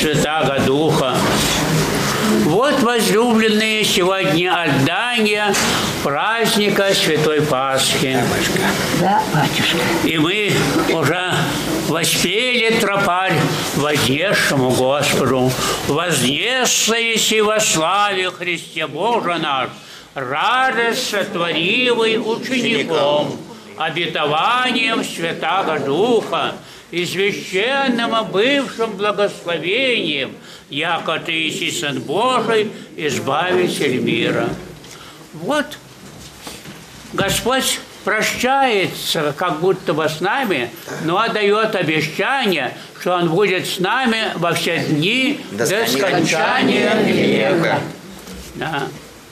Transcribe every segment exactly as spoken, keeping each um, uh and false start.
Святаго Духа. Вот, возлюбленные, сегодня отдание праздника Святой Пасхи. Да, батюшка. И мы уже воспели тропарь вознесшему Господу. Вознесся еси во славе Христе Боже наш, радость сотворивый учеником, обетованием Святаго Духа, извещенным бывшим благословением, яко ты еси Сын Божий, избавитель мира. Вот Господь прощается как будто бы с нами, но дает обещание, что Он будет с нами во все дни до скончания века. Да.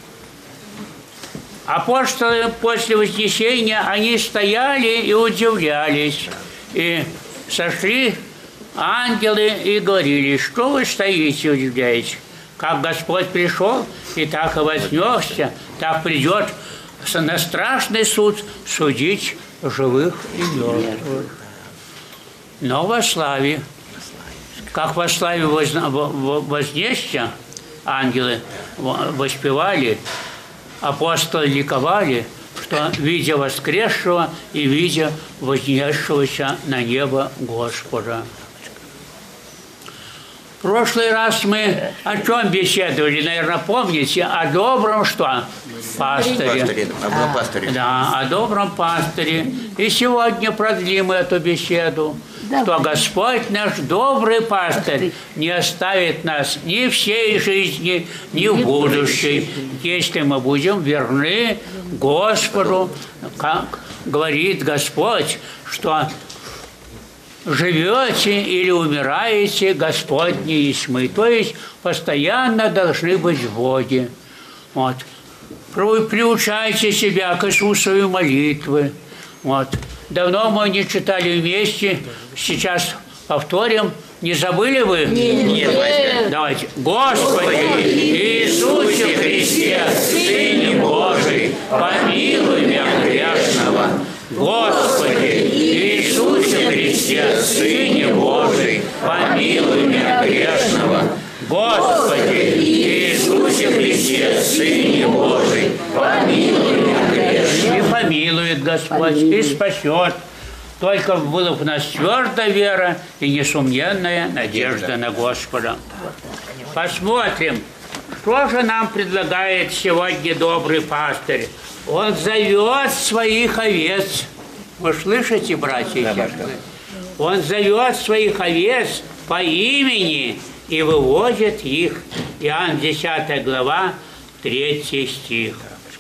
Апостолы после Вознесения, они стояли и удивлялись, и сошли ангелы и говорили: что вы стоите и удивляетесь? Как Господь пришел, и так и вознесся, так придет на страшный суд судить живых и мертвых. Но во славе, как во славе вознесся, ангелы воспевали, апостолы ликовали, что видя воскресшего и видя вознесшегося на небо Господа. В прошлый раз мы о чем беседовали, наверное, помните? О добром что? Пастыре. Пастыре, о пастыре. Да, о добром пастыре. И сегодня продлим эту беседу, да, что Господь наш добрый пастырь не оставит нас ни в сей жизни, ни в будущей, если мы будем верны Господу, как говорит Господь, что живете или умираете, Господни есть мы. То есть постоянно должны быть в Боге. Вот. Приучайте себя к Иисусовой молитве. Вот. Давно мы не читали вместе, сейчас повторим. Не забыли вы? Нет. Нет. Давайте. Господи Иисусе Христе, Сыне Божий, помилуй меня грешного. Господи Иисусе Христе, Сыне Божий, помилуй меня грешного. Господи Иисусе Христе, Сыне Божий, помилуй меня грешного. И помилует Господь, и спасет. Только была в нас твердая вера и несомненная надежда на Господа. Посмотрим, что же нам предлагает сегодня добрый пастырь. Он зовет своих овец. Вы слышите, братья и сестры? Он зовет своих овец по имени и выводит их. Иоанн десятая глава, третий стих.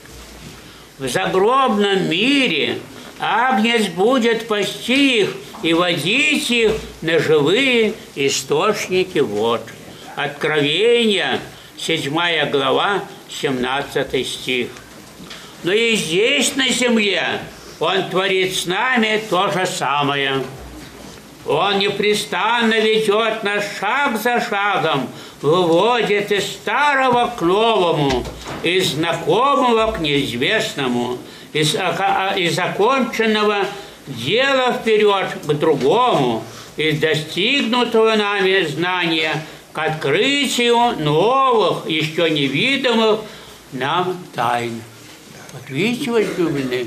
В загробном мире Агнец будет пасти их и водить их на живые источники вод. Откровение, седьмая глава, семнадцатый стих. Но и здесь, на земле, Он творит с нами то же самое. Он непрестанно ведет нас шаг за шагом, выводит из старого к новому, из знакомого к неизвестному, из, из оконченного дела вперед к другому, из достигнутого нами знания к открытию новых, еще невидимых нам тайн. Вот видите, возлюбленные,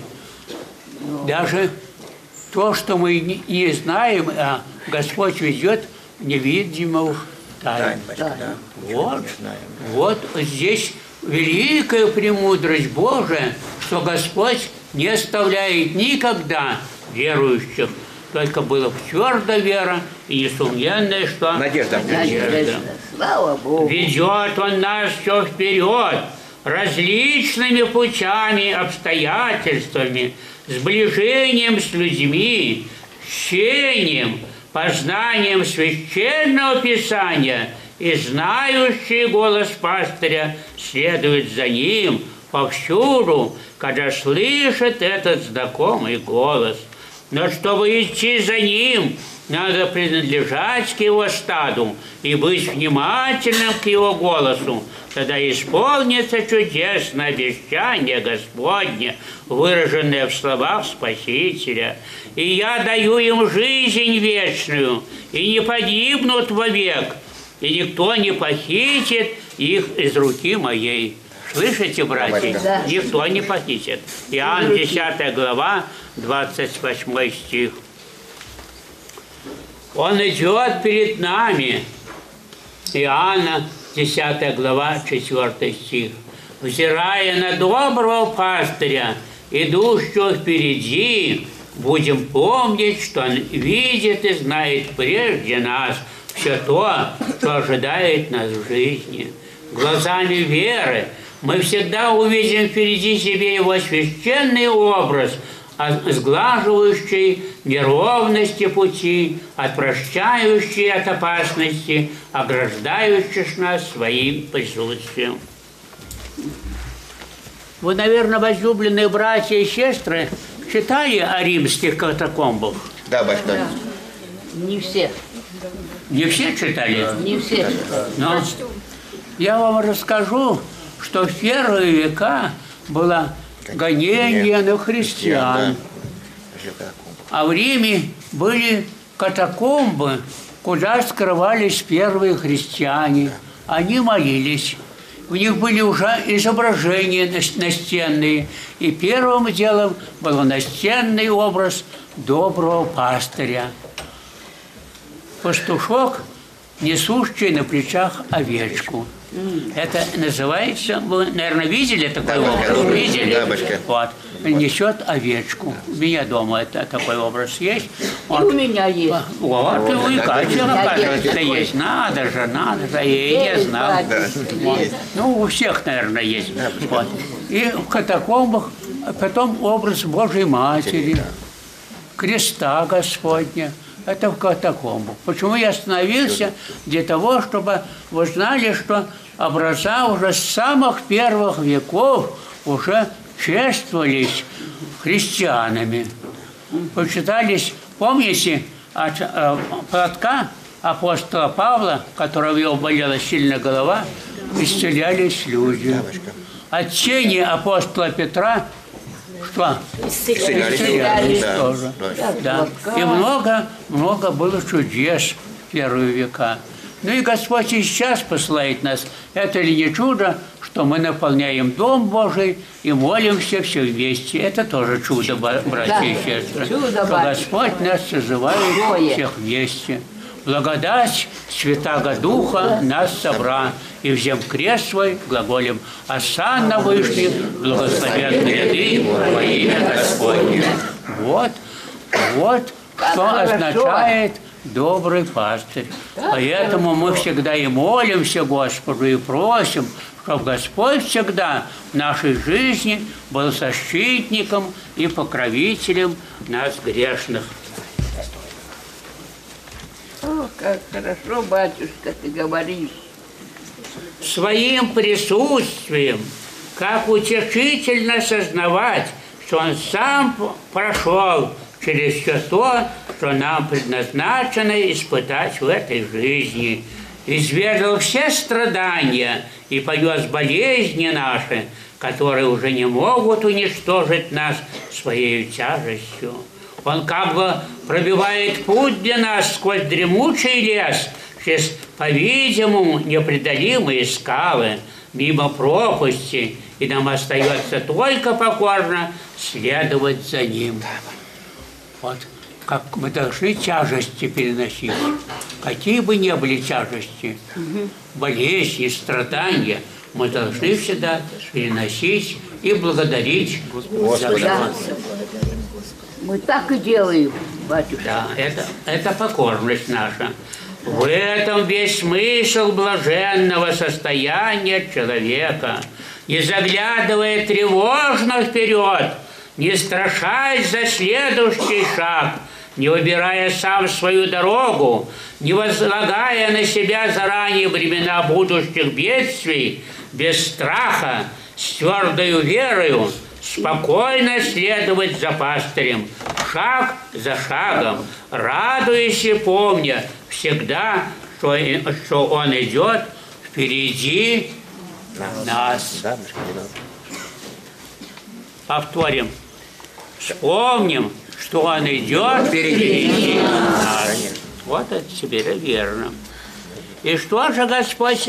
даже то, что мы не знаем, а Господь ведет невидимых тайн. Да. Вот, вот здесь великая премудрость Божия, что Господь не оставляет никогда верующих. Только была твердая вера и несомненная, что надежда. надежда. Слава Богу. Ведет Он нас все вперед, различными путями, обстоятельствами, сближением с людьми, чтением, познанием священного Писания, и знающий голос пастыря следует за ним повсюду, когда слышит этот знакомый голос. Но чтобы идти за ним, надо принадлежать к его стаду и быть внимательным к его голосу. Тогда исполнится чудесное обещание Господне, выраженное в словах Спасителя. «И я даю им жизнь вечную, и не погибнут вовек, и никто не похитит их из руки моей. Слышите, братья? Да. Никто не похитит. Иоанн десятая глава, двадцать восьмой стих. Он идет перед нами. Иоанна десятая глава, четвёртый стих. Взирая на доброго пастыря, идущего впереди, будем помнить, что он видит и знает прежде нас все то, что ожидает нас в жизни. Глазами веры мы всегда увидим впереди себе его священный образ, сглаживающий неровности пути, отвращающий от опасности, ограждающий нас своим присутствием. Вы, наверное, возлюбленные братья и сестры, читали о римских катакомбах? Да, батюшка. Да. Не все. Не все читали? Не все. Но я вам расскажу, что в первые века было гонение на христиан. А в Риме были катакомбы, куда скрывались первые христиане. Они молились. У них были уже изображения настенные. И первым делом был настенный образ доброго пастыря. Пастушок, несущий на плечах овечку. Это называется, вы, наверное, видели такой да, образ? Да, видели? Да, вот. Несет овечку. У меня дома это, такой образ есть. Вот. И у меня есть. Вот, вот. И у Катя, оказывается, есть. Надо же, надо же, я и не знал. Да. Вот. Ну, у всех, наверное, есть. Да, вот. И в катакомбах потом образ Божьей Матери, креста Господня. Это в катакомбах. Почему я остановился? Для того, чтобы вы знали, что образа уже с самых первых веков уже чествовались христианами. Почитались, помните, от э, платка апостола Павла, которого его болела сильно голова, исцелялись люди. От тени апостола Петра что? Исцелялись, Исцелялись да. тоже. Да. Да. И много, много было чудес в первые века. Ну и Господь и сейчас посылает нас. Это ли не чудо, что мы наполняем Дом Божий и молимся все вместе? Это тоже чудо, братья да. и сестры. Чудо, что Господь нас созывает Бое. всех вместе. Благодать Святаго Духа нас собра, и взем крест свой, глаголем «Осанна вышли, благословен ряды во имя Господне». Вот, вот, что означает добрый пастырь. Поэтому мы всегда и молимся Господу, и просим, чтобы Господь всегда в нашей жизни был защитником и покровителем нас грешных. О, как хорошо, батюшка, ты говоришь. Своим присутствием, как утешительно сознавать, что Он сам прошел через все то, что нам предназначено испытать в этой жизни, изведал все страдания и понес болезни наши, которые уже не могут уничтожить нас своей тяжестью. Он как бы пробивает путь для нас сквозь дремучий лес, через, по-видимому, непреодолимые скалы, мимо пропасти, и нам остается только покорно следовать за ним. Вот как мы должны тяжести переносить, какие бы ни были тяжести, болезни, страдания, мы должны всегда переносить и благодарить Господа. Мы так и делаем, батюшка. Да, это, это покорность наша. В этом весь смысл блаженного состояния человека. Не заглядывая тревожно вперед, не страшась за следующий шаг, не выбирая сам свою дорогу, не возлагая на себя заранее бремена будущих бедствий, без страха, с твердою верою, спокойно следовать за пастырем, шаг за шагом, радуясь и помня всегда, что, что он идет впереди нас. Повторим. Вспомним, что он идет впереди нас. Вот это теперь верно. И что же Господь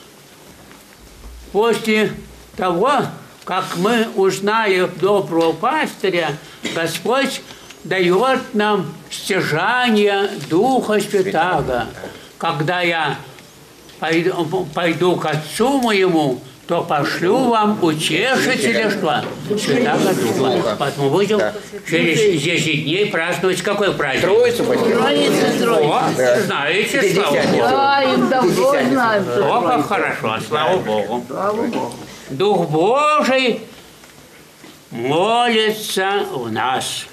после того, как мы узнали доброго пастыря, Господь дает нам стяжание Духа Святаго. Когда я пойду, пойду к Отцу моему, то пошлю вам утешителя, что? Святаго Духа. Поэтому будем да. через десять дней праздновать какой праздник? Троицу, почти. Троица, троица. Да. Знаете, слава Богу. Да, им давно знаем. О, как хорошо, слава Богу. Слава Богу. Дух Божий молится в нас.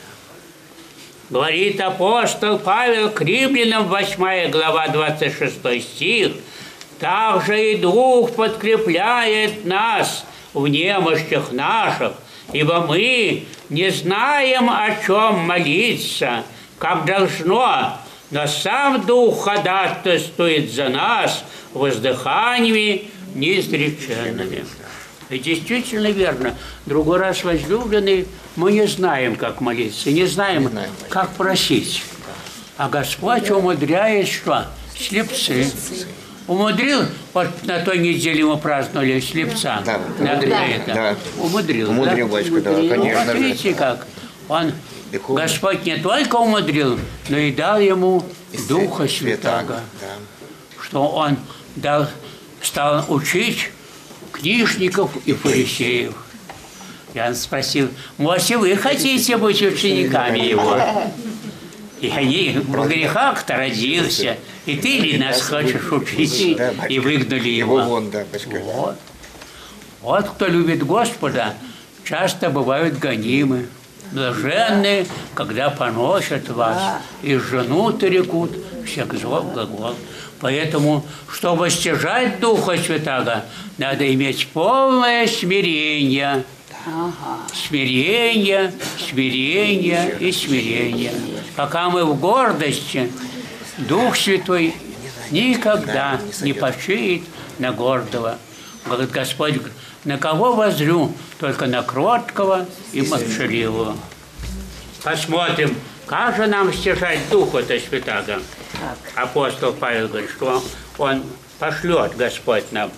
Говорит апостол Павел к Римлянам, восьмая глава, двадцать шестой стих. Также и Дух подкрепляет нас в немощах наших, ибо мы не знаем, о чем молиться, как должно, но сам Дух ходатайствует за нас воздыханиями неизреченными. И действительно верно. Другой раз, возлюбленный, мы не знаем, как молиться, не знаем, не знаем как просить. А Господь умудряет что? Слепцы. Умудрил, вот на той неделе мы праздновали слепца. Да, на, да, на это. Да. Умудрил, Умудрил, да? Батюшка, да, конечно. Вот видите как? Он, Господь не только умудрил, но и дал ему Духа Святаго. Да. Что он дал, стал учить книжников и фарисеев. Я спросил, может, вы хотите быть учениками его? И они в грехах-то родился, и ты ли нас хочешь учить? Да, и выгнали его. его вон, да, вот. вот кто любит Господа, часто бывают гонимы. Блаженные, когда поносят вас, и жену-то рекут, всех зло глагол. Поэтому, чтобы стяжать Духа Святаго, надо иметь полное смирение. Ага. Смирение, смирение и смирение. Пока мы в гордости, Дух Святой никогда не почиет на гордого. Говорит Господь, на кого воззрю? Только на кроткого и молчаливого. Посмотрим, как же нам стяжать Духа-то Святаго. Апостол Павел говорит, что он пошлет Господь нам.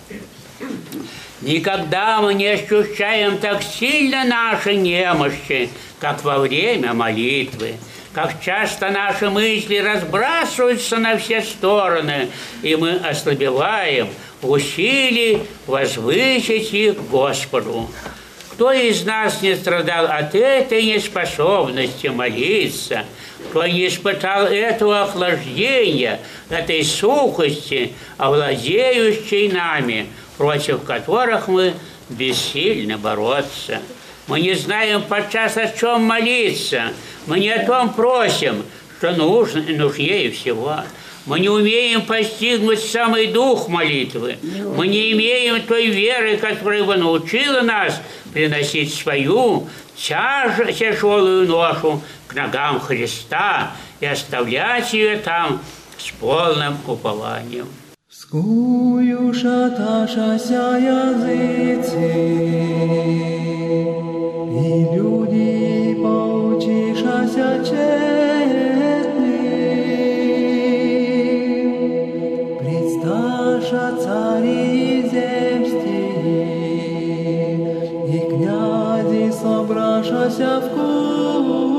Никогда мы не ощущаем так сильно наши немощи, как во время молитвы. Как часто наши мысли разбрасываются на все стороны, и мы ослабеваем в усилии возвысить их к Господу. Кто из нас не страдал от этой неспособности молиться, кто не испытал этого охлаждения, этой сухости, овладеющей нами, против которых мы бессильны бороться. Мы не знаем подчас, о чем молиться. Мы не о том просим, что нужно и нужнее всего. Мы не умеем постигнуть самый дух молитвы. Мы не имеем той веры, которая бы научила нас приносить свою тяж- тяжелую ношу к ногам Христа и оставлять ее там с полным упованием. Скую шаташася языцы, и люди поучишася четны, предсташа цари земстии, и князи собрашася в круг.